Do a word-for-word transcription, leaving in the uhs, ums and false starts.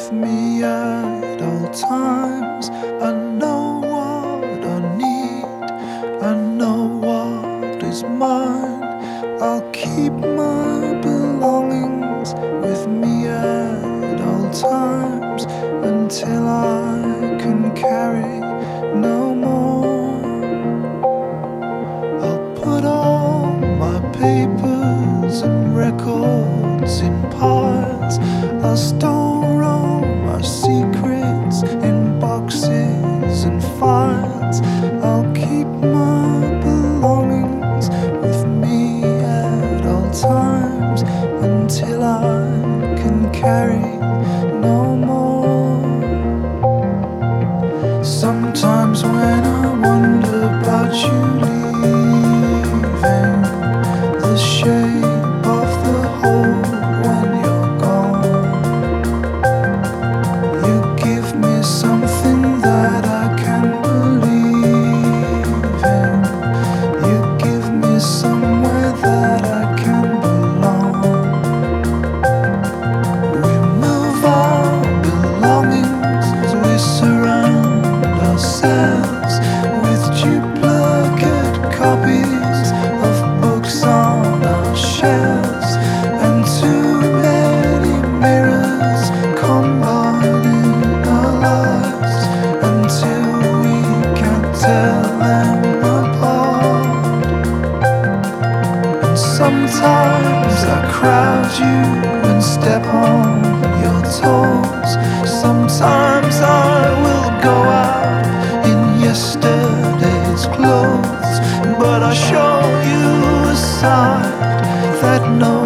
with me at all times. I know what I need, I know what is mine. I'll keep my belongings with me at all times until I can carry no more. I'll put all my papers and records in piles. I'll store all my secrets in boxes and files. I'll keep my belongings with me at all times until I can carry no more. Sometimes when I wonder about you leaving, the shape of the hole when you're gone, you give me something that I can believe in. You give me somewhere that I can belong. We move our belongings as we surround ourselves with duplicate copies of books on our shelves, and too many mirrors combine in our lives until we can't tell them apart. And sometimes I crowd you and step on your toes. Sometimes I will go out in yesterday's clothes, but I show you a side that no